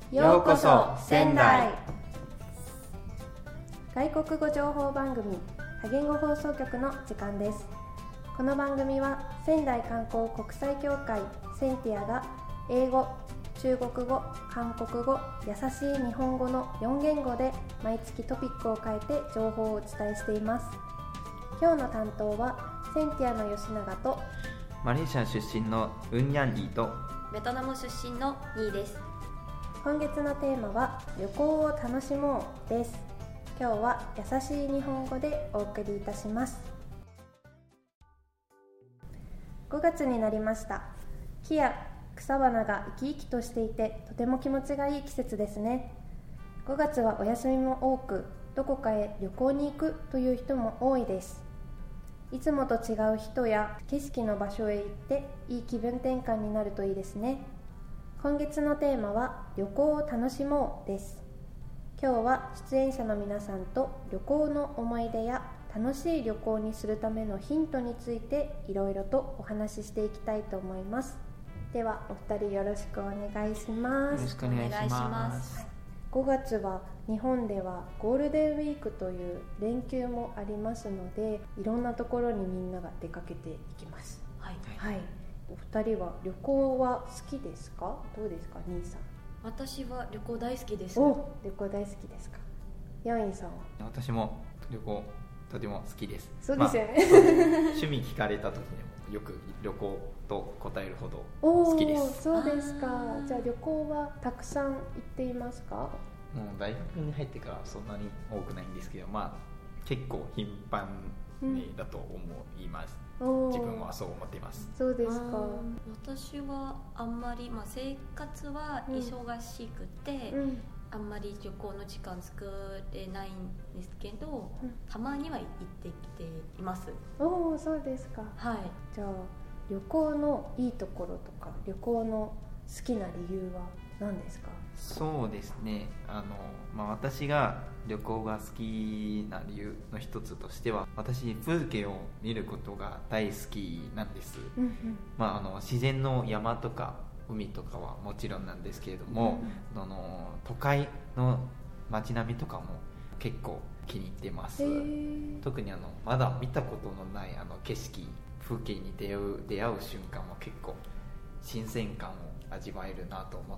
ようこそ仙台。 外国語情報番組多言語放送局の時間です。この番組は仙台観光国際協会センティアが英語、中国語、韓国語、優しい日本語の4言語で毎月トピックを変えて情報をお伝えしています。今日の担当はセンティアの吉永とマレーシア出身のウンニャンリーとベトナム出身のニーです。 今月のテーマは旅行を楽しもうです。今日は優しい日本語でお送りいたします。5月になりました。木や草花が生き生きとしていてとても気持ちがいい季節ですね。5月はお休みも多く、どこかへ旅行に行くという人も多いです。いつもと違う人や景色の場所へ行っていい気分転換になるといいですね。今月のテーマは旅行を楽しもうです。今日は出演者の皆さんと旅行の思い出や楽しい旅行にするためのヒントについていろいろとお話ししていきたいと思います。ではお二人よろしくお願いします。 よろしくお願いします。 5月は日本ではゴールデンウィークという連休もありますので、いろんなところにみんなが出かけていきます。 はい、 はい、お二人は旅行は好きですか？どうですか、兄さん。 私は旅行大好きです。 お、旅行大好きですか？ヤンイさんは？ 私も旅行とても好きです。 そうですよね、 趣味聞かれた時にもよく旅行と答えるほど好きです。 そうですか。じゃあ旅行はたくさん行っていますか？ もう大学に入ってからそんなに多くないんですけど、結構頻繁だと思います。自分はそう思っています。 そうですか。 私はあんまり、生活は忙しくて、あんまり旅行の時間作れないんですけど、たまには行ってきています。 おお、そうですか。 はい。 じゃあ旅行のいいところとか旅行の好きな理由は何ですか？ そうですね、私が旅行が好きな理由の一つとしては、私風景を見ることが大好きなんです。自然の山とか海とかはもちろんなんですけれども、都会の街並みとかも結構気に入ってます。特にまだ見たことのない景色、風景に出会う瞬間も結構新鮮感を味わえるなと思って、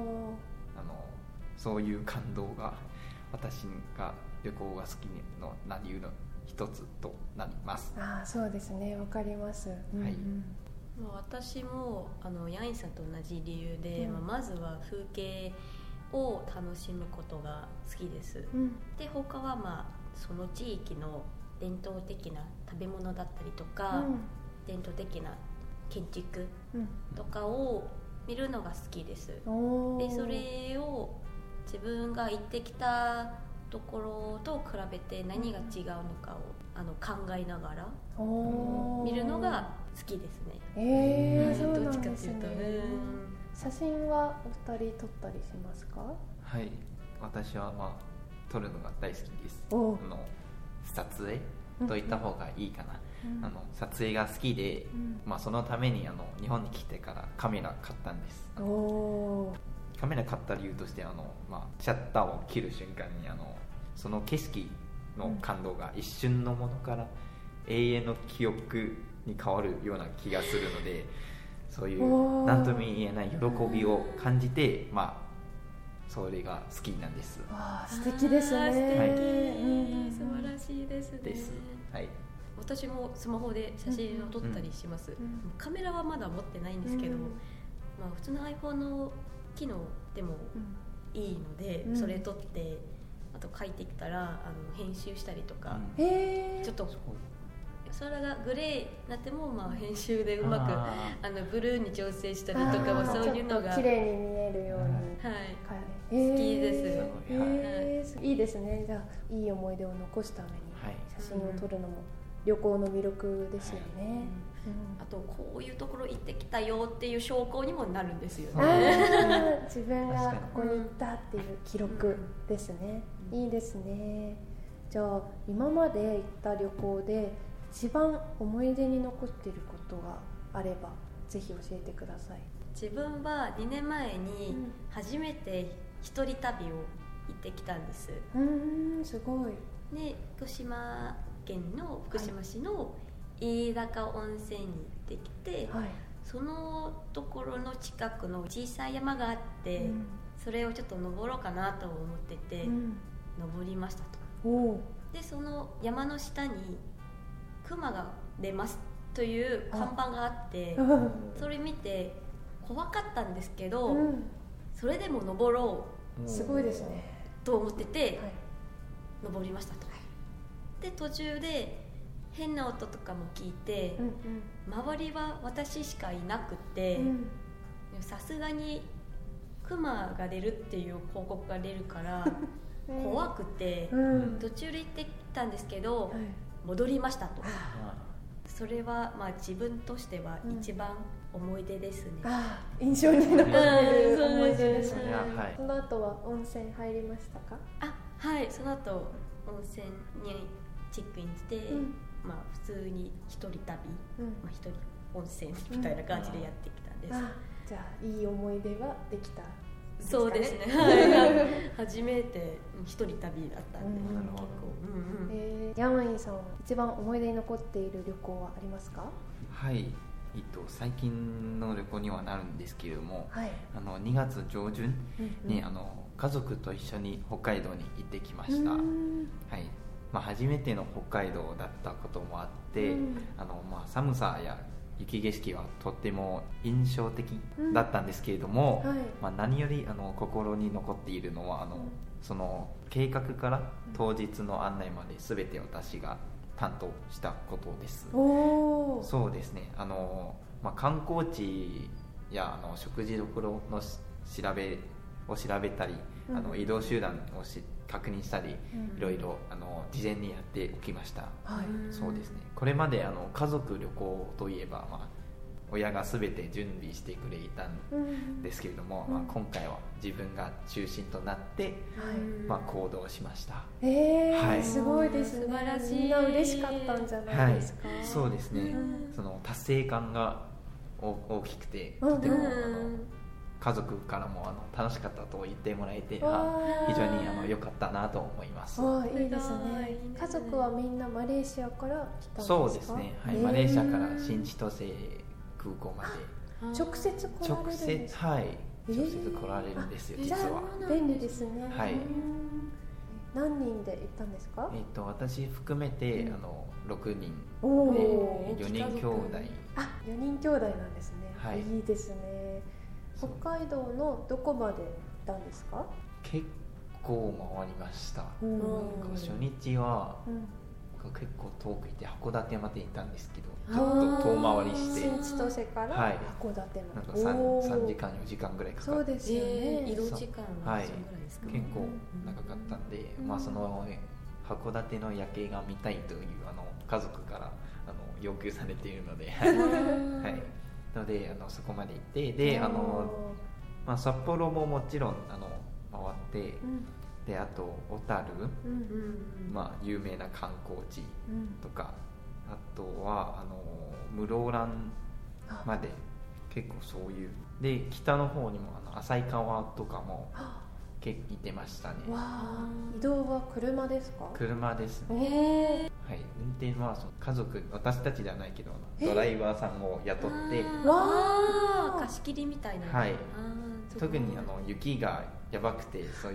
そういう感動が私が旅行が好きな理由の一つとなります。 そうですね、わかります。 私もヤンイさんと同じ理由で、まずは風景を楽しむことが好きです。で、他はその地域の伝統的な食べ物だったりとか、伝統的な建築とかを見るのが好きです。で、それを自分が行ってきたところと比べて何が違うのかを考えながら見るのが好きですね。 そうどっちなんですね。 かっていうと、 写真はお二人撮ったりしますか？ はい、私は撮るのが大好きです。撮影といった方がいいかな。撮影が好きで、そのために日本に来てからカメラ買ったんです。カメラ買った理由としてシャッターを切る瞬間にその景色の感動が一瞬のものから永遠の記憶に変わるような気がするので、そういう何とも言えない喜びを感じて、それが好きなんです。 素敵ですね。 素晴らしいですね。 はい、 私もスマホで写真を撮ったりします。カメラはまだ持ってないんですけど、普通の iPhone の機能でもいいので、それ撮ってあと帰ってきたら編集したりとか、ちょっとそれがグレーになっても編集でうまくブルーに調整したりとか、そういうのが綺麗に見えるように、 好きです。 いいですね。じゃあいい思い出を残すために写真を撮るのも旅行の魅力ですよね。 あとこういうところ行ってきたよっていう証拠にもなるんですよね。 自分がここに行ったっていう記録ですね。いいですね。じゃあ今まで行った旅行で一番思い出に残っていることがあればぜひ教えてください。 自分は2年前に初めて一人旅を行ってきたんです。 すごい。 で、福島県の福島市の飯高温泉に行ってきて、はい、そのところの近くの小さい山があって、それをちょっと登ろうかなと思ってて、登りましたと。で、その山の下に熊が出ますという看板があって、それ見て怖かったんですけど、それでも登ろう、すごいですねと思ってて、登りましたと。で、途中で変な音とかも聞いて、周りは私しかいなくて、さすがにクマが出るっていう報告が出るから怖くて、途中で行ってきたんですけど、戻りましたと。それはまあ自分としては一番思い出ですね。 印象に残ってる思い出ですね。その後は温泉入りましたか？ はい、その後温泉にチェックインして、まあ普通に一人旅、一人温泉みたいな感じでやってきたんです。 じゃあいい思い出はできた。 そうですね。はい、初めて一人旅だったんで。 ヤンワインさんは一番思い出に残っている旅行はありますか？ はい、最近の旅行にはなるんですけれども、2月上旬に家族と一緒に北海道に行ってきました。はい、初めての北海道だったこともあって、寒さや雪景色はとっても印象的だったんですけれども、何より心に残っているのはその計画から当日の案内まで全て私が担当したことです。そうですね、観光地や食事どころの調べたり、移動手段を確認したり、いろいろ事前にやっておきました。そうですね、これまで家族旅行といえば、親が全て準備してくれたんですけれども、今回は自分が中心となって、行動しました。 すごいですね。素晴らしい。みんな嬉しかったんじゃないですか？ そうですね、その達成感が大きくて、とても家族からも楽しかったと言ってもらえて、非常に良かったなと思います。 いいですね。家族はみんなマレーシアから来たんですか？ そうですね、マレーシアから新千歳空港まで直接来られるんですか？ 直接来られるんですよ、実は。 便利ですね。何人で行ったんですか？ 私含めて6人で4人兄弟。 4人兄弟なんですね。いいですね。北海道のどこまで行ったんですか？ 結構回りました。初日は結構遠く行って函館まで行ったんですけど、ちょっと遠回りして新千歳から函館まで、 3時間4時間ぐらいかかって。 そうですよね。 移動時間はそのぐらいですか？ 結構長かったんで、その函館の夜景が見たいという家族から要求されているので、なのでそこまで行って、で札幌ももちろん回って、であと小樽、有名な観光地とか、あとは室蘭まで結構そういうで、北の方にも旭川とかも結構行ってましたね。 移動は車ですか？ 車ですね。運転は家族、私たちじゃないけどドライバーさんを雇って、 貸し切りみたいな。 特に雪がやばくて、そういう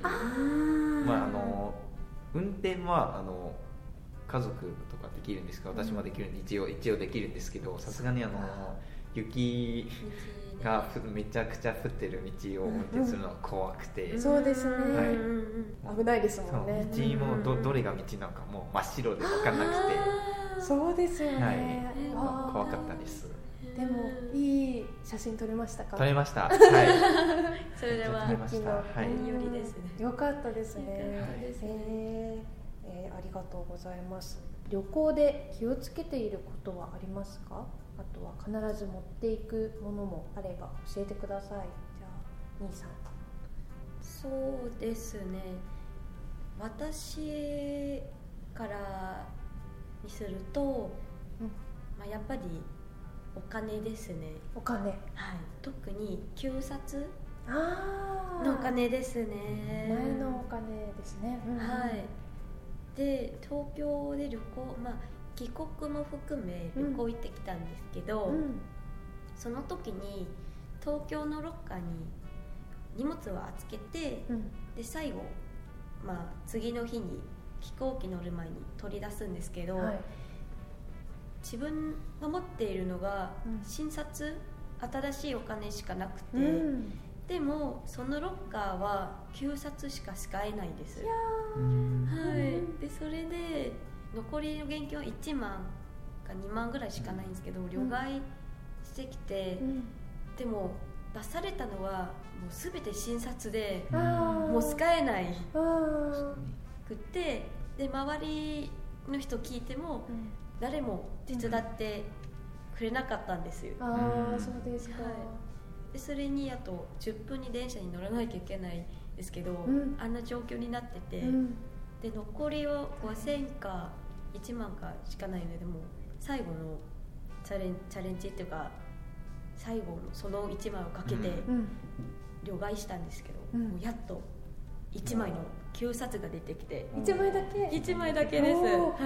運転は家族とかできるんですけど、私もできるんで一応できるんですけど、さすがに雪がめちゃくちゃ降ってる道を運転するのが怖くて、 そうですね、危ないですもんね。 道もどれが道なのかもう真っ白で分からなくて、 そうですよね、 怖かったです。 でもいい写真撮れましたか？ 撮れました。 それは何よりですね。 よかったですね。ありがとうございます。旅行で気をつけていることはありますか？あとは必ず持っていくものもあれば教えてください。じゃあ兄さん。 そうですね、私からにすると、やっぱりお金ですね。 お金、はい、 特に旧札のお金ですね。 前のお金ですね、 はい。で東京で旅行、帰国も含め旅行行ってきたんですけど、その時に東京のロッカーに荷物を預けて、で最後、次の日に飛行機乗る前に取り出すんですけど、はい、自分が持っているのが新札、新しいお金しかなくて、でもそのロッカーは旧札しか使えないんです。はい、でそれで残りの現金は1万か2万ぐらいしかないんですけど、旅買してきて、でも出されたのはもう全て新札で、もう使えないくって、で周りの人聞いても、誰も手伝ってくれなかったんですよ。 そうですか。 でそれにあと10分に電車に乗らなきゃいけないんですけど、あんな状況になってて、で残りを5000か1万かしかないので、もう最後のチャレンジっていうか、最後のその1枚をかけて旅買したんですけど、もうやっと1枚の旧札が出てきて、 1枚だけ 1枚だけです。はい。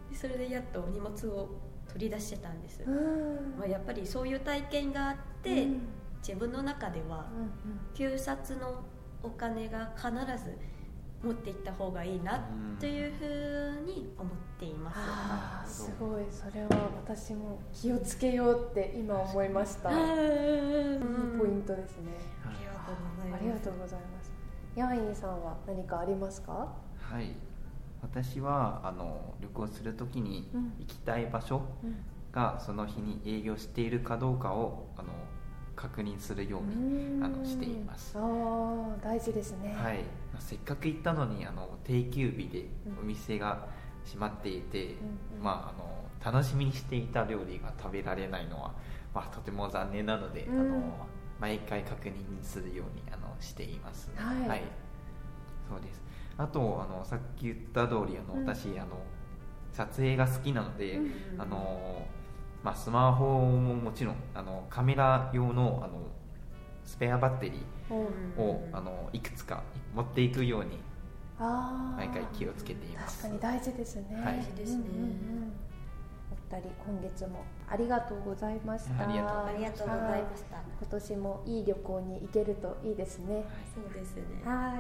でそれでやっと荷物を取り出してたんです。やっぱりそういう体験があって、自分の中では旧札のお金が必ず持っていった方がいいなというふうに思っています。 すごい、それは私も気をつけようって今思いました。いいポイントですね。 ありがとうございます。ヤンインさんは何かありますか？ はい、私は旅行するときに行きたい場所がその日に営業しているかどうかを確認するようにしています。 大事ですね。 はい、せっかく行ったのに定休日でお店が閉まっていて、楽しみにしていた料理が食べられないのは、とても残念なので、毎回確認するようにしています、ね。はい、そうです。あとさっき言った通り私撮影が好きなので、スマホももちろんカメラ用のスペアバッテリーをいくつか持っていくように毎回気をつけています。 確かに大事ですね。 大事ですね。 お二人今月もありがとうございました。 ありがとうございました。 今年もいい旅行に行けるといいですね。 そうですね。 はい。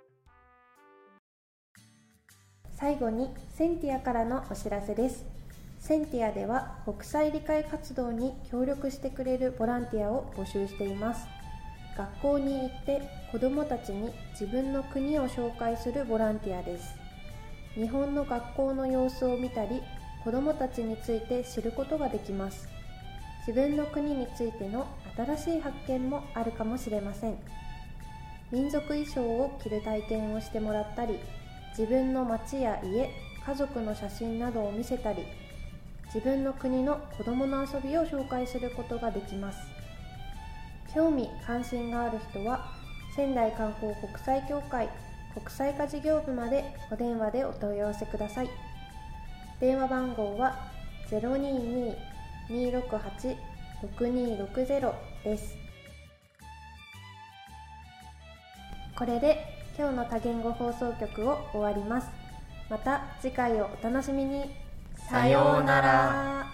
最後にセンティアからのお知らせです。センティアでは国際理解活動に協力してくれるボランティアを募集しています。学校に行って子どもたちに自分の国を紹介するボランティアです。日本の学校の様子を見たり、子どもたちについて知ることができます。自分の国についての新しい発見もあるかもしれません。民族衣装を着る体験をしてもらったり、自分の町や家、家族の写真などを見せたり、自分の国の子どもの遊びを紹介することができます。興味・関心がある人は仙台観光国際協会国際化事業部までお電話でお問い合わせください。電話番号は 022-268-6260 です。これで今日の多言語放送局を終わります。また次回をお楽しみに。 さようなら。